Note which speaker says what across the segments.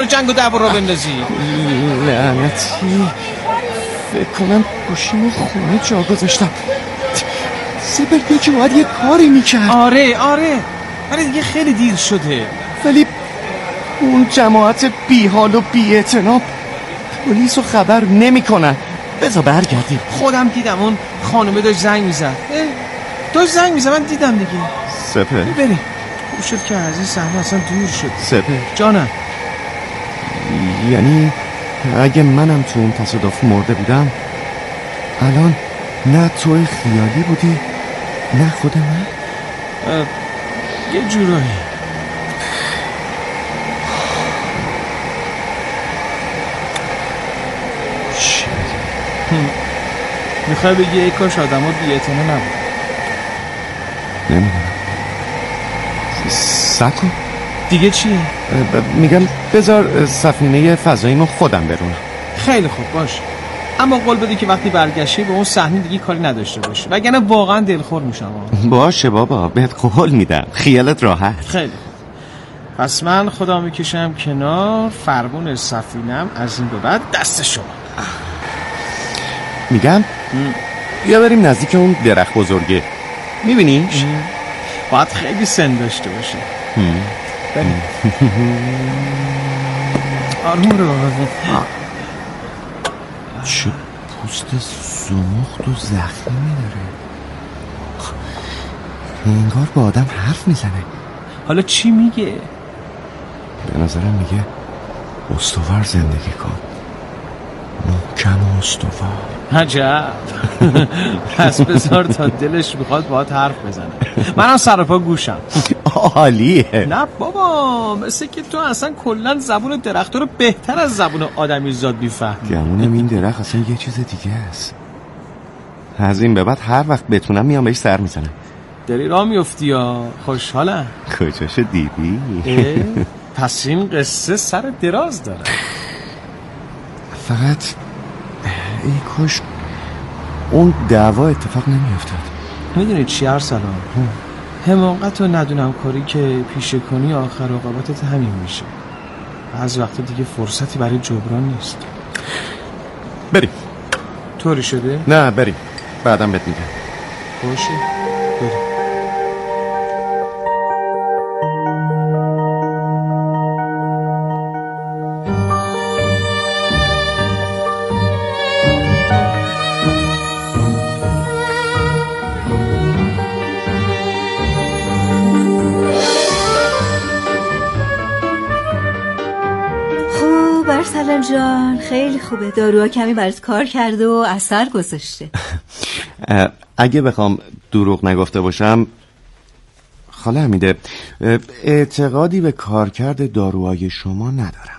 Speaker 1: جنگ و دعوا را بندازی؟
Speaker 2: لعنتی، فکر کنم گوشیمو خونه جا گذاشتم. سپر یکی باید یه کاری میکرد.
Speaker 1: آره ولی دیگه خیلی دیر شده.
Speaker 2: ولی اون جماعت بی حال و بی اعتنا پلیس رو خبر نمی کنن. بذار برگردیم.
Speaker 1: خودم دیدم اون خانومه داشت زنگ میزد. من دیدم دیگه.
Speaker 2: سپر
Speaker 1: بریم. خوب شد که از این صحنه اصلا دور شد.
Speaker 2: سپر
Speaker 1: جانم.
Speaker 2: یعنی اگه منم تو اون تصادف مرده بودم الان نه توی خیالی بودی نه خود من؟
Speaker 1: یه جورایی.
Speaker 2: چی
Speaker 1: میخوای بگی ای کاش آدم ها بی‌اعتنا نبود؟
Speaker 2: نمیدونم. سکو
Speaker 1: دیگه چیه؟
Speaker 2: میگم بذار سفینه فضاییمو خودم برونم.
Speaker 1: خیلی خوب باش، اما قول بده که وقتی برگشتی به اون صحنه دیگه کاری نداشته باش، وگرنه واقعا دلخور میشم.
Speaker 2: باشه بابا، بهت قول میدم، خیالت راحت.
Speaker 1: خیلی خوب، پس من خدا میکشم کنار، فرمون سفینم از این به بعد دست شما.
Speaker 2: میگم بیا بریم نزدیک اون درخت بزرگه، میبینیش؟
Speaker 1: باید خیلی سن داشته باشه. بریم. آروم رو بابا.
Speaker 2: چه پوست زمخت و زخمی داره، انگار با آدم حرف میزنه.
Speaker 1: حالا چی میگه؟
Speaker 2: به نظرم میگه استوار زندگی کن، محکم و استوار.
Speaker 1: عجب. پس بذار تا دلش میخواد باهات حرف بزنه، منم سر پا گوشم.
Speaker 2: عالیه.
Speaker 1: نه بابا، مثل که تو اصلا کلن زبون درخت رو بهتر از زبون آدمی زاد میفهمی.
Speaker 2: گمونم این درخت اصلا یه چیز دیگه است. از این به بعد هر وقت بتونم میام بهش سر میزنم.
Speaker 1: داری راه میفتی یا خوشحالم؟
Speaker 2: کجاشو دیدی؟
Speaker 1: پس این قصه سر دراز داره.
Speaker 2: فقط ای کاش اون دعوا اتفاق نمیافتاد.
Speaker 1: میدونی چی ارسلان؟ حماقت و ندونم کاری که پیشه کنی آخر عاقبتت همین میشه. بعض وقتا دیگه فرصتی برای جبران نیست.
Speaker 2: بریم.
Speaker 1: طوری شده؟
Speaker 2: نه بریم، بعدم بهت میگم.
Speaker 1: باشه بریم.
Speaker 3: ارسلان جان خیلی خوبه، داروها کمی برات کار کرده و اثر گذاشته.
Speaker 2: اگه بخوام دروغ نگفته باشم خاله حمیده، اعتقادی به کارکرد داروهای شما ندارم.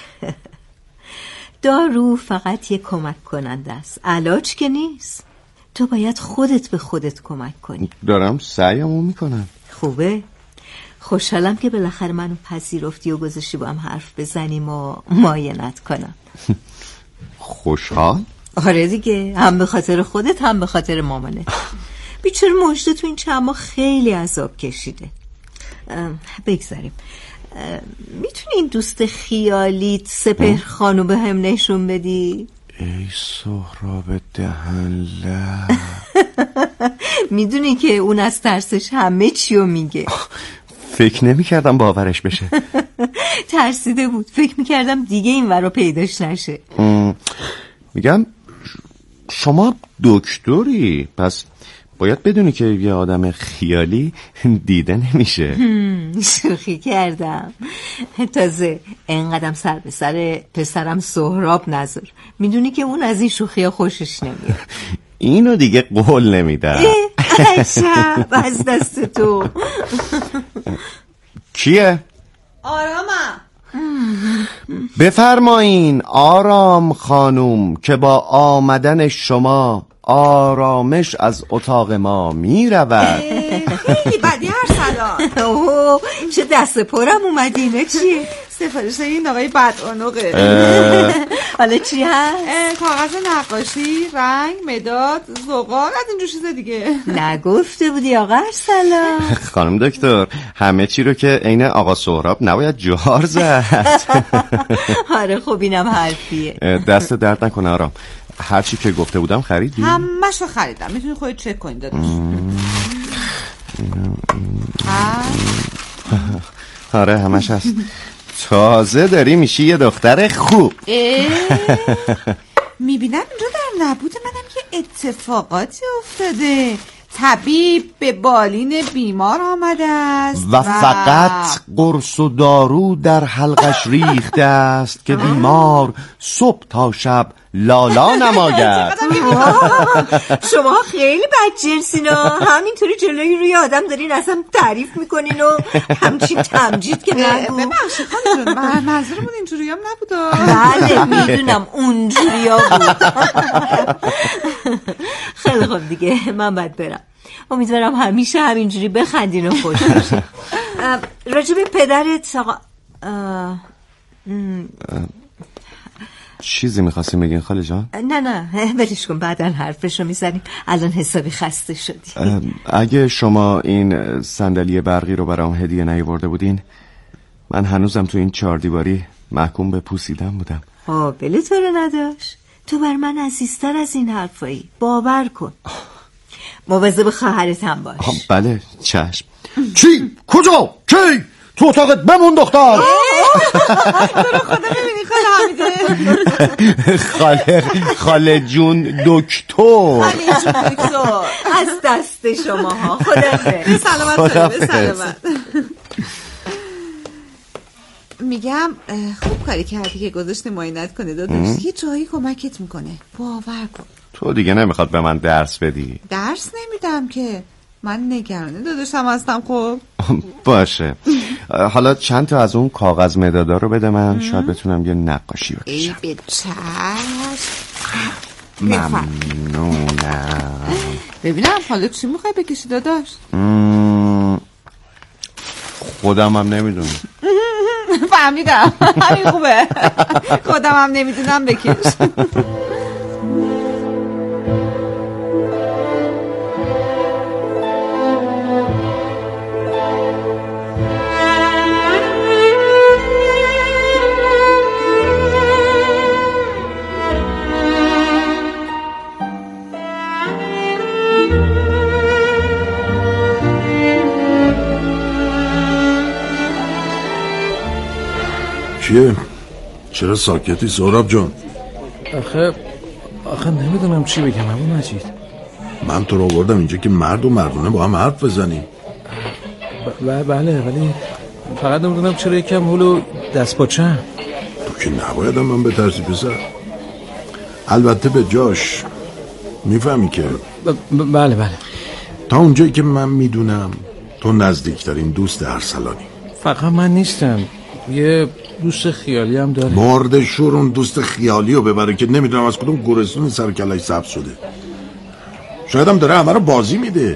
Speaker 3: دارو فقط یه کمک کننده است، علاج که نیست. تو باید خودت به خودت کمک کنی.
Speaker 2: دارم سعیمو میکنم.
Speaker 3: خوبه، خوشحالم که بالاخره منو پذیرفتی و گذاشتی با هم حرف بزنیم و معاینت کنم.
Speaker 2: خوشحال؟
Speaker 3: آره دیگه، هم به خاطر خودت هم به خاطر مامانت. بیچاره مجده تو این چند ماه خیلی عذاب کشیده. بگذاریم، میتونی این دوست خیالیت سپهر خانو به هم نشون بدی؟
Speaker 2: ای سهراب دهن لب.
Speaker 3: میدونی که اون از ترسش همه چیو میگه.
Speaker 2: فکر نمی کردم باورش بشه.
Speaker 3: ترسیده بود، فکر میکردم دیگه این ورا پیداش نشه.
Speaker 2: میگم شما دکتری، پس باید بدونی که یه آدم خیالی دیده نمیشه.
Speaker 3: شوخی کردم. تازه انقدرم سر به سر پسرم سهراب نذار، میدونی که اون از این شوخی خوشش نمیاد.
Speaker 2: اینو دیگه قول نمیدم.
Speaker 3: عجب از دست تو.
Speaker 2: کیه؟
Speaker 3: آرامم.
Speaker 2: بفرمایین آرام خانوم که با آمدن شما آرامش از اتاق ما می رود.
Speaker 4: خیلی بدی ارسلان.
Speaker 3: اوه چه دست پرم اومدی، اینه چیه؟
Speaker 4: سفارش این آقای بدعنقه.
Speaker 3: حالا چی هست؟
Speaker 4: کاغذ نقاشی، رنگ، مداد، زغال، از اینجور چیزا دیگه.
Speaker 3: نگفته بودی آقا ارسلان؟
Speaker 2: خانم دکتر همه چی رو که عین آقا سهراب نباید جوهر زد.
Speaker 3: آره خب اینم حرفیه.
Speaker 2: دست درد نکنه آرام. هر چی که گفته بودم خریدی؟
Speaker 4: همه‌شو خریدم، میتونی خودت چک کنید داداش.
Speaker 2: آره همش هست. تازه داری میشی یه دختر خوب.
Speaker 4: میبینم اینجا در نبود منم یه اتفاقاتی افتاده. طبیب به بالین بیمار آمده است
Speaker 2: و فقط قرص و دارو در حلقش ریخته است که بیمار صبح تا شب لالا نماید.
Speaker 3: شما خیلی بدجنسینا، همینطوری جلوی روی آدم دارین اصلا تعریف میکنین و همچین تمجید که نگو.
Speaker 4: ببخشید خانم جون، منظورمون اینجوری هم نبود.
Speaker 3: بله میدونم اونجوری ها بود. خیلی خوب دیگه من باید برم. امیدوارم همیشه همینجوری بخندین و خوش باشین. راجب پدرت آقا
Speaker 2: چیزی میخواستیم بگین خاله جان؟
Speaker 3: نه ولش کن، بعداً حرفشو میزنیم. الان حسابی خسته شدی.
Speaker 2: اگه شما این صندلی برقی رو برام هدیه نیاورده بودین من هنوزم تو این 4 دیواری محکوم به پوسیدن بودم.
Speaker 3: قابل تو رو نداشت. تو بر من عزیزتر از این حرفایی، باور کن. مواظب خواهرت هم باش.
Speaker 2: بله چشم.
Speaker 5: چی؟ کجا؟ کی؟ تو اتاقت بمون دختر.
Speaker 4: تو رو خدا ببینی خاله حمیده.
Speaker 2: خاله جون دکتر.
Speaker 3: از دست شما ها. خدا
Speaker 4: سلامت. میگم خوب کاری کردی که گذاشتی معاینت کنه داداش. یه جایی کمکت میکنه، باور کن.
Speaker 2: تو دیگه نمیخواد به من درس بدی.
Speaker 4: درس نمیدم که، من نگرانه داداشم هستم. خب
Speaker 2: باشه. حالا چند تا از اون کاغذ مدادا رو بده من، شاید بتونم یه نقاشی بکشم.
Speaker 4: ای به چشم.
Speaker 2: ممنونم.
Speaker 4: ببینم حالا چی میخوای بکشی داداش؟
Speaker 2: خودم هم نمیدونم.
Speaker 4: فهمیدم، همین خوبه. خودم هم نمیدونم بکش.
Speaker 5: چیه؟ چرا ساکتی سهراب جان؟
Speaker 1: آخه نمیدونم چی بگم ابو مجید.
Speaker 5: من تو رو آوردم اینجا که مرد و مردونه با هم حرف بزنیم.
Speaker 1: بله ولی فقط نمیدونم چرا یکم هولو دست پاچم.
Speaker 5: تو که نبایدم من به ترسی پسر. البته به جاش میفهمی که
Speaker 1: بله
Speaker 5: تا اونجایی که من میدونم تو نزدیکترین دوست ارسلانی.
Speaker 1: فقط من نیستم، یه دوست خیالی هم داره.
Speaker 5: مرد شور اون دوست خیالی رو ببره که نمیدونم از کدوم گورستون سر کلش سبز شده. شاید هم داره همه رو بازی میده.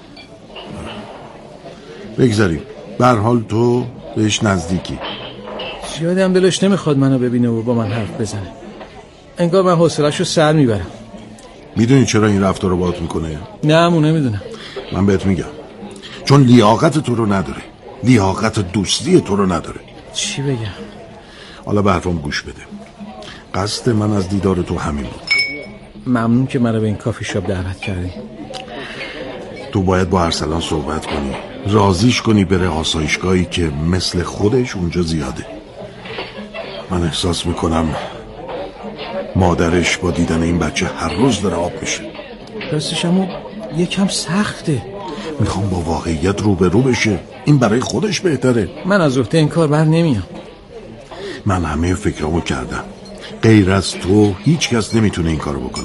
Speaker 5: بگذاریم به هر حال تو بهش نزدیکی.
Speaker 1: زیادی هم دلش نمیخواد منو ببینه و با من حرف بزنه. انگار من حوصله‌شو سر میبرم.
Speaker 5: میدونی چرا این رفتار رو باهات میکنه؟
Speaker 1: نه نمیدونم.
Speaker 5: من بهت میگم چون لیاقت تو رو نداره، لیاقت دوستی تو رو نداره.
Speaker 1: چی بگم؟
Speaker 5: حالا به حرفم گوش بده. قصد من از دیدار تو همین بود.
Speaker 1: ممنون که منو به این کافی شاپ دعوت کردی.
Speaker 5: تو باید با ارسلان صحبت کنی، راضیش کنی بره آسایشگاهی که مثل خودش اونجا زیاده. من احساس میکنم مادرش با دیدن این بچه هر روز داره آب میشه.
Speaker 1: راستش اما یکم سخته.
Speaker 5: میخوام با واقعیت روبرو بشه. این برای خودش بهتره.
Speaker 1: من از عهده این کار بر نمیام.
Speaker 5: من همه فکرامو کردم. غیر از تو هیچ کس نمیتونه این کارو بکنه.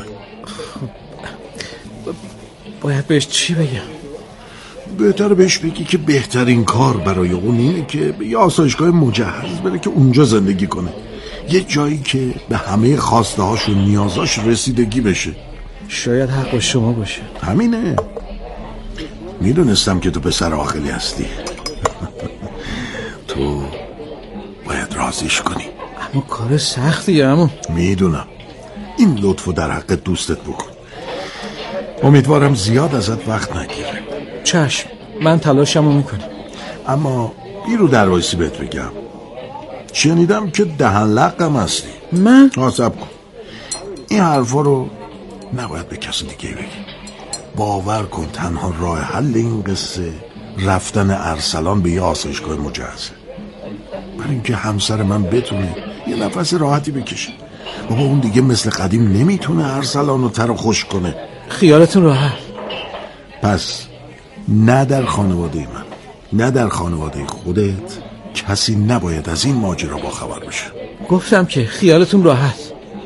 Speaker 1: باید بهش چی بگم؟
Speaker 5: بهتره بهش بگی که بهترین کار برای اون اینه که به یه آسایشگاه مجهز بره که اونجا زندگی کنه. یه جایی که به همه خواسته هاش و نیازاش رسیدگی بشه.
Speaker 1: شاید حق شما باشه.
Speaker 5: همینه. میدونستم که تو پسر عاقلی هستی. تو باید راضیش کنی.
Speaker 1: اما کار سختیه عمو.
Speaker 5: میدونم. این لطفو در حق دوستت بکن. امیدوارم زیاد ازت وقت نگیره.
Speaker 1: چشم، من تلاشمو میکنم.
Speaker 5: اما بیرو در وایسی بهت بگم، شنیدم که دهن لقم هستی.
Speaker 1: من؟
Speaker 5: حساب کن این حرفا رو نباید به کسی دیگه بگی. باور کن تنها راه حل این قصه رفتن ارسلان به یه آسایشگاه مجهزه، برای اینکه همسر من بتونه یه نفس راحتی بکشه. بابا اون دیگه مثل قدیم نمیتونه ارسلان رو تر و خوش کنه.
Speaker 1: خیالتون راحت.
Speaker 5: پس نه در خانواده من نه در خانواده خودت کسی نباید از این ماجرا با خبر بشه.
Speaker 1: گفتم که خیالتون راحت.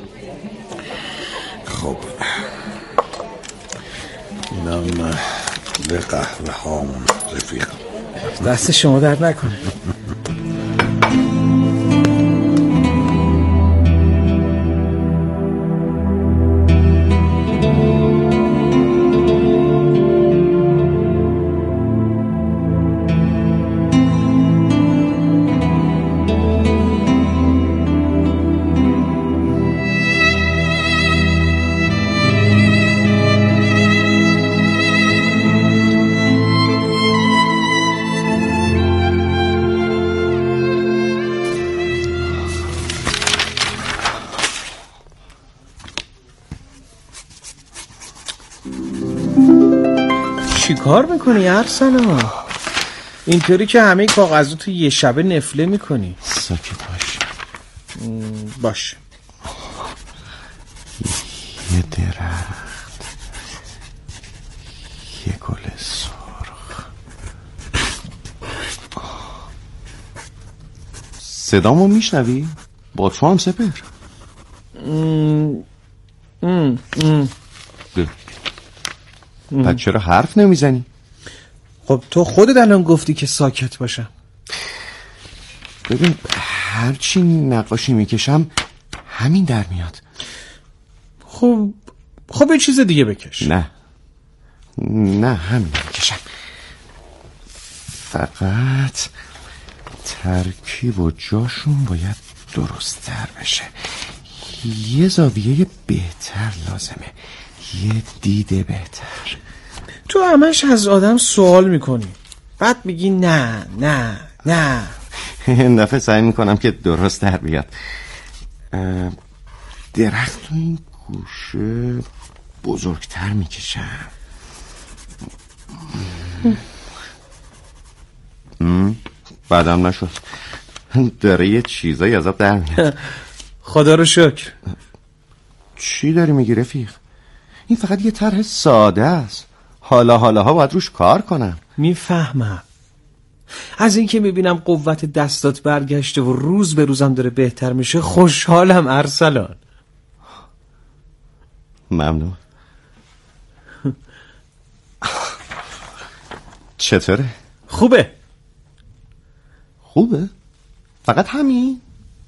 Speaker 5: خب اینم به قهوه هامون رفیق.
Speaker 1: دست شما درد نکنه. چی کار میکنی ارسلان؟ اینطوری که همه کاغذو تو یه شبه نفله میکنی.
Speaker 2: ساکت باش.
Speaker 1: باشه.
Speaker 2: یه درخت، یه گل سرخ. صدامو میشنوی؟ با تو هم سپر. بعد چرا حرف نمیزنی؟
Speaker 1: خب تو خودت الان گفتی که ساکت باشم.
Speaker 2: ببین هرچی نقاشی میکشم همین در میاد.
Speaker 1: خب یه چیز دیگه بکش.
Speaker 2: نه همین میکشم. فقط ترکیب و جاشون باید درست تر بشه. یه زاویه بهتر لازمه، یه دیده بهتر.
Speaker 1: تو همش از آدم سوال میکنی، بعد میگی نه نه نه.
Speaker 2: این دفعه سعی میکنم که درست در بیاد. درخت تو این گوشه بزرگتر میکشم. بعدم نشد. داره یه چیزایی ازت در میاد.
Speaker 1: خدا رو شکر.
Speaker 2: چی داری میگی رفیق؟ این فقط یه طرح ساده است. حالاها باید روش کار کنم.
Speaker 1: میفهمم. از این که میبینم قوت دستات برگشته و روز به روزم داره بهتر میشه خوشحالم ارسلان.
Speaker 2: ممنون. چطوره؟
Speaker 1: خوبه.
Speaker 2: فقط همین؟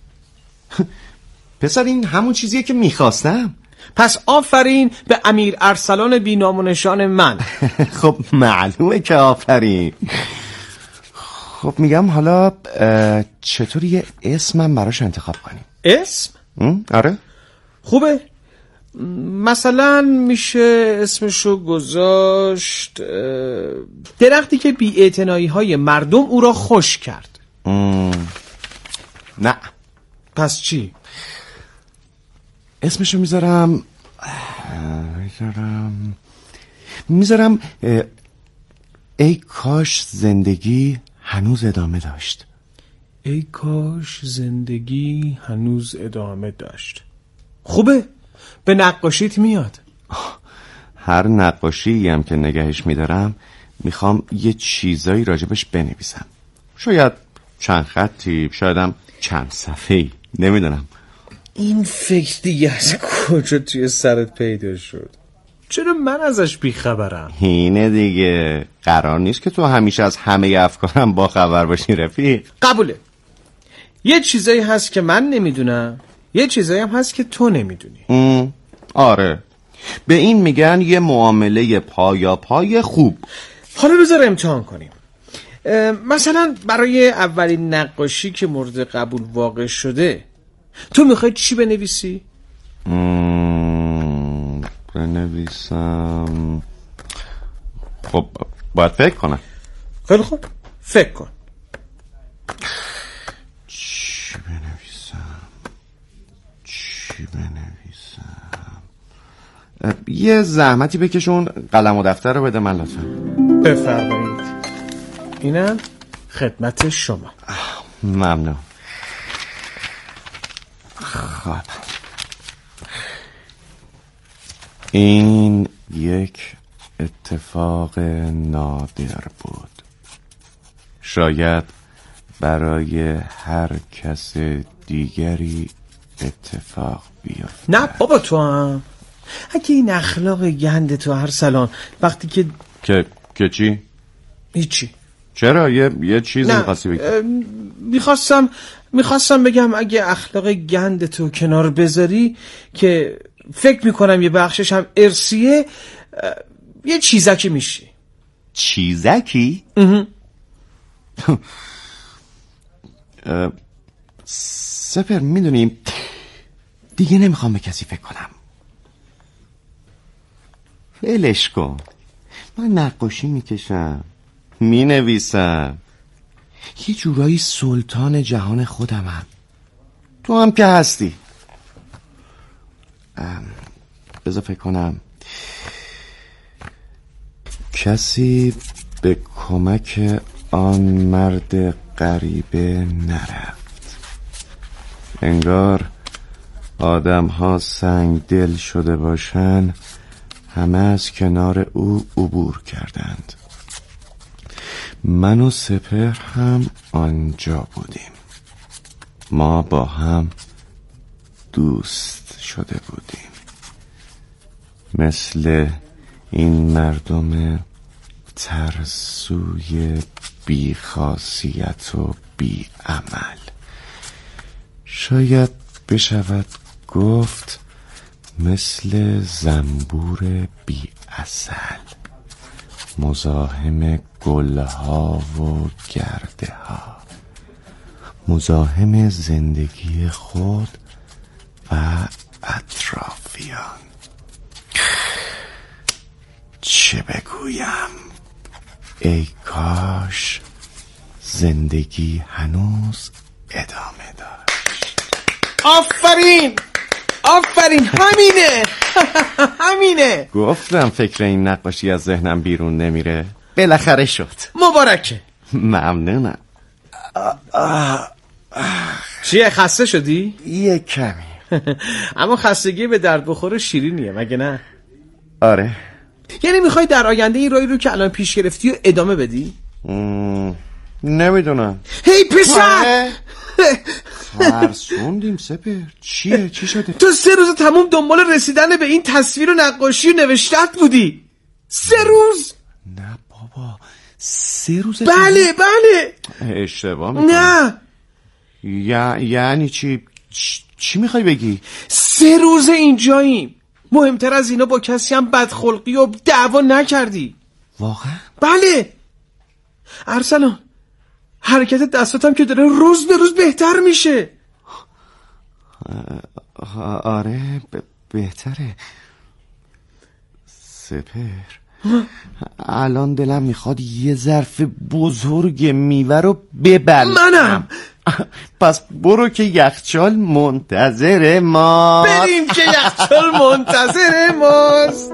Speaker 2: پسر این همون چیزیه که میخواستم.
Speaker 1: پس آفرین به امیر ارسلان بی نام و نشان من.
Speaker 2: خب معلومه که آفرین. خب میگم حالا چطور یه اسمم براش انتخاب کنیم؟
Speaker 1: اسم؟
Speaker 2: آره
Speaker 1: خوبه. مثلا میشه اسمشو گذاشت درختی که بی‌اعتنایی های مردم او را خوش کرد.
Speaker 2: نه.
Speaker 1: پس چی؟
Speaker 2: اسمشو میذارم ای کاش زندگی هنوز ادامه داشت.
Speaker 1: ای کاش زندگی هنوز ادامه داشت. خوبه. به نقاشیت میاد.
Speaker 2: هر نقاشی هم که نگهش میدارم میخوام یه چیزایی راجبش بنویسم. شاید چند خطی، شایدم چند صفحه‌ای، نمیدونم.
Speaker 1: این فکر دیگه از کجا توی سرت پیدا شد؟ چرا من ازش بیخبرم؟
Speaker 2: اینه دیگه، قرار نیست که تو همیشه از همه افکارم با خبر باشی رفیق.
Speaker 1: قبوله. یه چیزایی هست که من نمیدونم، یه چیزایی هم هست که تو نمیدونی.
Speaker 2: آره، به این میگن یه معامله پای خوب.
Speaker 1: حالا بذار امتحان کنیم. مثلا برای اولین نقاشی که مورد قبول واقع شده تو میخوای چی بنویسی؟
Speaker 2: بنویسم. خب باید فکر کنم.
Speaker 1: خیلی خوب، فکر کن.
Speaker 2: چی بنویسم؟ یه زحمتی بکشون، قلم و دفتر رو بده من لطفا.
Speaker 1: بفرمایید. اینم خدمت شما.
Speaker 2: ممنون. خب این یک اتفاق نادر بود. شاید برای هر کس دیگری اتفاق بیفته.
Speaker 1: نه بابا تو هم اگه این اخلاق گند تو ارسلان وقتی
Speaker 2: که چی؟
Speaker 1: هیچی.
Speaker 2: چرا؟ یه چیزی می‌خواستی بگی؟
Speaker 1: میخواستم بگم اگه اخلاق گند تو کنار بذاری که فکر میکنم یه بخشش هم ارسیه، یه چیزکی میشی.
Speaker 2: چیزکی؟ سپر میدونیم دیگه نمیخوام به کسی فکر کنم. ولش کن. من نقاشی میکشم، مینویسم، یه جورایی سلطان جهان خودمم. تو هم که هستی. بذار فکر کنم. کسی به کمک آن مرد غریبه نرفت. انگار آدم ها سنگ دل شده باشن، همه از کنار او عبور کردند. من و سپهر هم آنجا بودیم. ما با هم دوست شده بودیم، مثل این مردم ترسوی بی خاصیت و بی عمل. شاید بشود گفت مثل زنبور بی عسل، مزاحم گلها و گرده ها، مزاحم زندگی خود و اطرافیان. چه بگویم؟ ای کاش زندگی هنوز ادامه داشت.
Speaker 1: آفرین همینه.
Speaker 2: گفتم فکر این نقاشی از ذهنم بیرون نمیره. بالاخره شد.
Speaker 1: مبارکه.
Speaker 2: ممنونم.
Speaker 1: چیه، خسته شدی؟
Speaker 2: یه کمی.
Speaker 1: اما خستگی به درد بخور شیرینیه، مگه نه؟
Speaker 2: آره.
Speaker 1: یعنی میخوای در آینده این راهی رو که الان پیش گرفتی و ادامه بدی؟
Speaker 2: نمیدونم.
Speaker 1: هی پسر،
Speaker 2: ترسوندیم سپر. چی شده؟
Speaker 1: تو 3 روز تموم دنبال رسیدن به این تصویر و نقاشی و نوشتت بودی. 3 روز؟
Speaker 2: نه بابا، 3 روز؟
Speaker 1: بله.
Speaker 2: اشتباه میکنم.
Speaker 1: نه
Speaker 2: یعنی چی میخوای بگی؟
Speaker 1: 3 روز اینجاییم. مهمتر از اینا با کسی هم بدخلقی و دعوا نکردی.
Speaker 2: واقعا؟
Speaker 1: بله ارسلان، حرکت دستاتم که داره روز به روز بهتر میشه.
Speaker 2: آره بهتره. سپر، الان دلم میخواد یه ظرف بزرگ میوه رو ببلم.
Speaker 1: منم.
Speaker 2: پس برو که یخچال منتظر ما.
Speaker 1: بریم که یخچال منتظر ماست.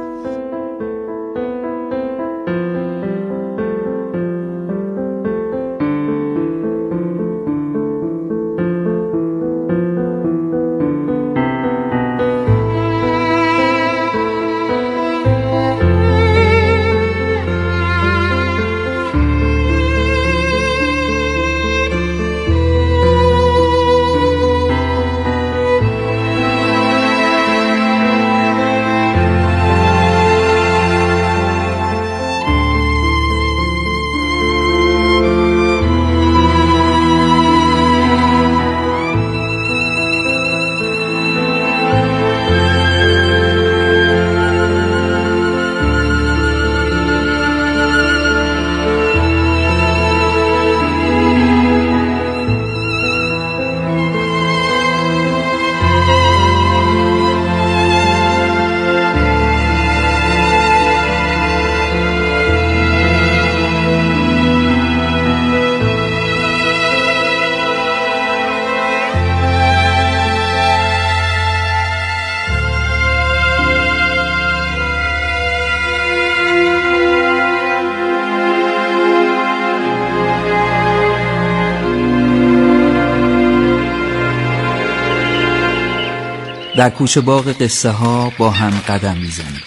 Speaker 6: در کوچه باغ قصه ها با هم قدم میزنیم.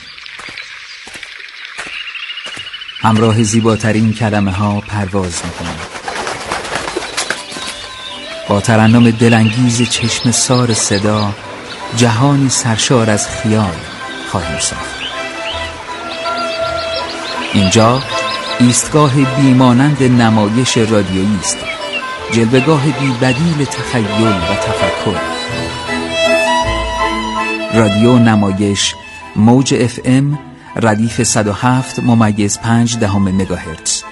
Speaker 6: همراه زیباترین کلمه ها پرواز میکنیم. با ترنم دلانگیز چشم سار صدا جهانی سرشار از خیال خواهیم ساخت. اینجا ایستگاه بیمانند نمایش رادیویی است، جلوه‌گاه بی‌بدیل تخیل و تفکر. رادیو نمایش موج FM ردیف 107.5 مگاهرتز.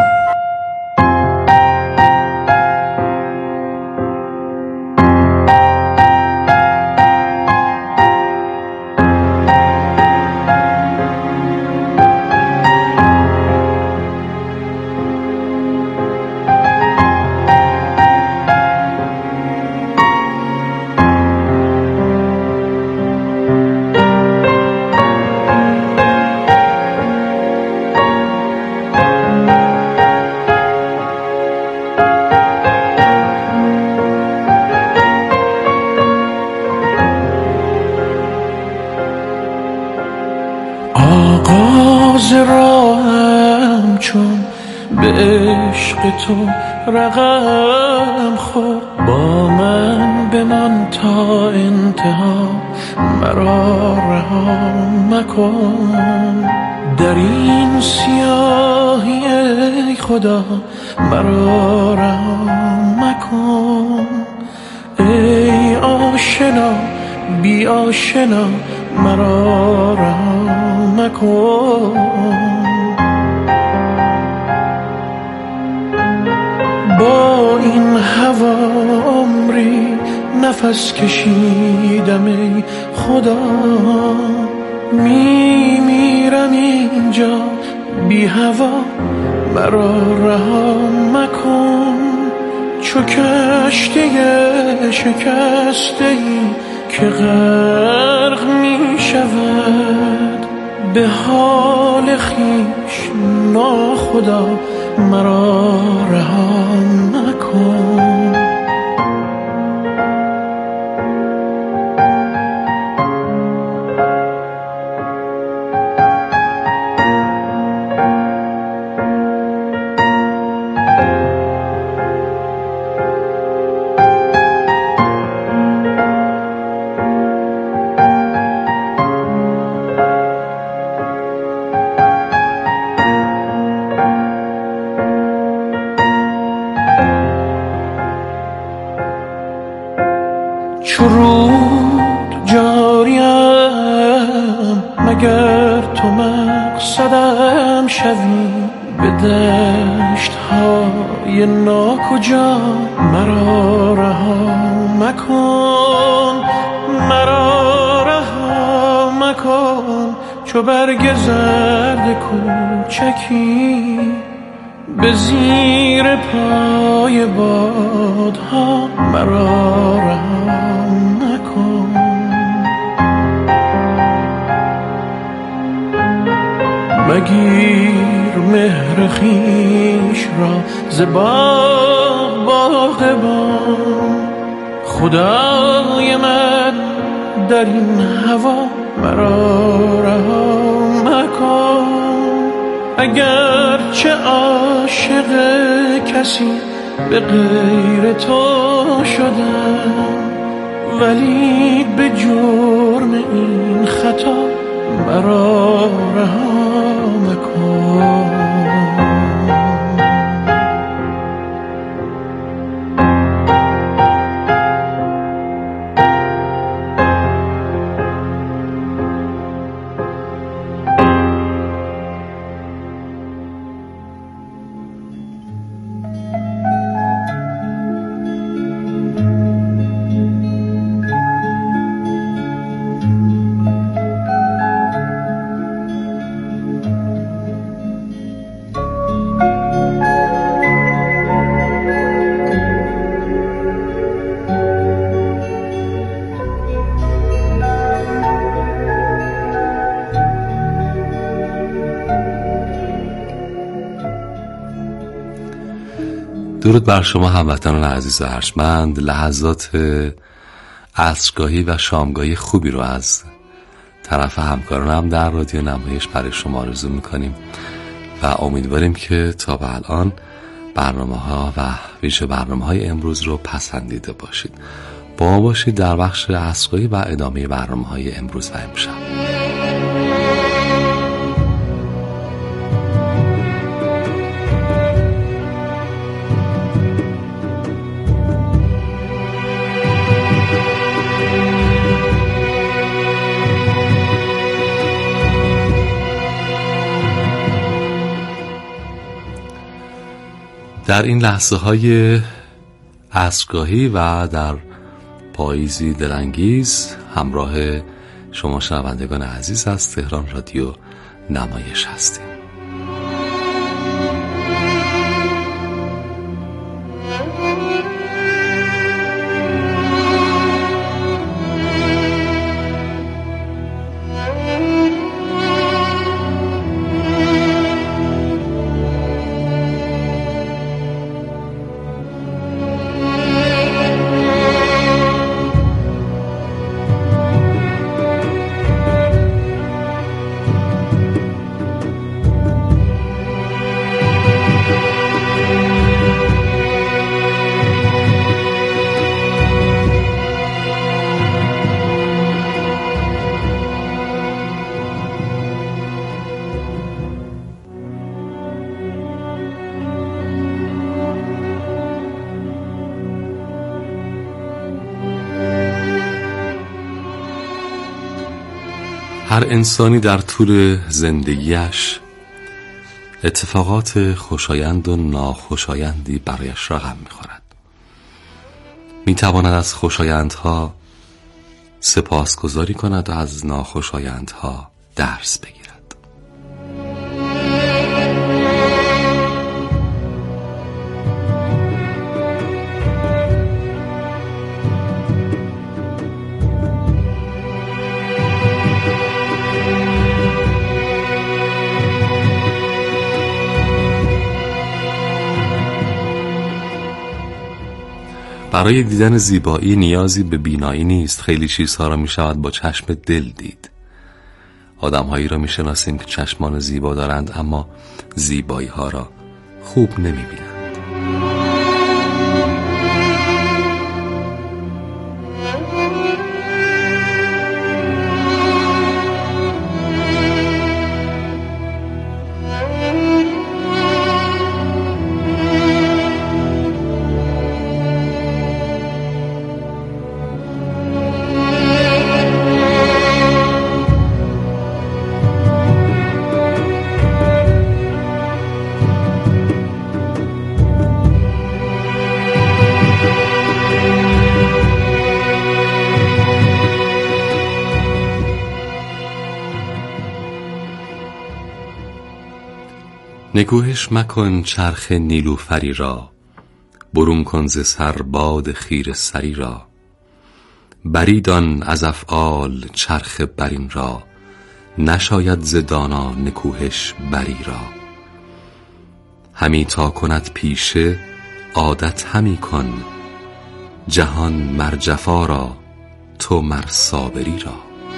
Speaker 1: آغاز راهم چون به عشق تو رقم خورد، با من بمان تا انتها، مرا رها مکن. در این سیاهی ای خدا مرا رها مکن. ای آشنا بی آشنا مرا رها مکن. با این هوا عمری نفس کشیدم ای خدا، میمیرم اینجا بی هوا مرا رها مکن. چو کشتی شکسته ای که غرق می شود، به حال خویش ناخدا مرا رها مکن. چرود جاریم مگر تو مقصدم شوی، به دشت های ناکجا مرا رها مکن. مرا رها مکن چو برگ زرد کوچکی به زیر پای بادها مرا رها مکن. مگیر مهر خویش را ز باغبان، خدای من در این هوا مرا رها مکن. اگر چه عاشق کسی به غیر تو شدم، ولی به جرم این خطا مرا رها مکن.
Speaker 7: درود بر شما هموطنان عزیز و ارجمند. لحظات عصرگاهی و شامگاهی خوبی رو از طرف همکارانم در رادیو نمایش برای شما آرزو میکنیم و امیدواریم که تا به الان برنامه‌ها و ویژه برنامه‌های امروز رو پسندیده باشید. با ما باشید در بخش عصرگاهی و ادامه برنامه‌های امروز و امشب. در این لحظه های عصرگاهی و در پاییزی دلانگیز همراه شما شنوندگان عزیز از تهران رادیو نمایش هستیم. هر انسانی در طول زندگیش اتفاقات خوشایند و ناخوشایندی برایش رقم می‌خورد. می‌تواند از خوشایندها سپاسگزاری کند و از ناخوشایندها درس بگیرد. برای دیدن زیبایی نیازی به بینایی نیست. خیلی چیزها را می شود با چشم دل دید. آدم‌هایی را می شناسیم که چشمان زیبا دارند اما زیبایی ها را خوب نمی بینند. نکوهش مکن چرخ نیلوفری را، برون کن ز سر باد خیره سری را. بریدان از افعال چرخ برین را، نشاید ز دانا نکوهش بری را. همی تا کند پیشه عادت همی کن، جهان مر جفا را تو مر صابری را.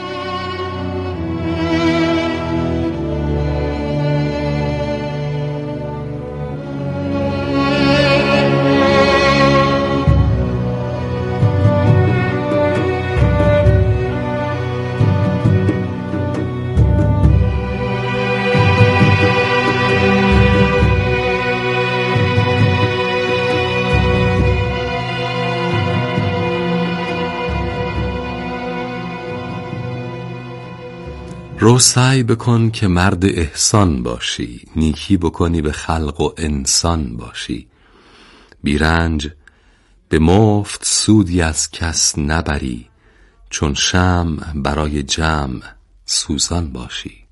Speaker 7: رو سعی بکن که مرد احسان باشی، نیکی بکنی به خلق و انسان باشی. بیرنج به مفت سودی از کس نبری، چون شمع برای جمع سوزان باشی.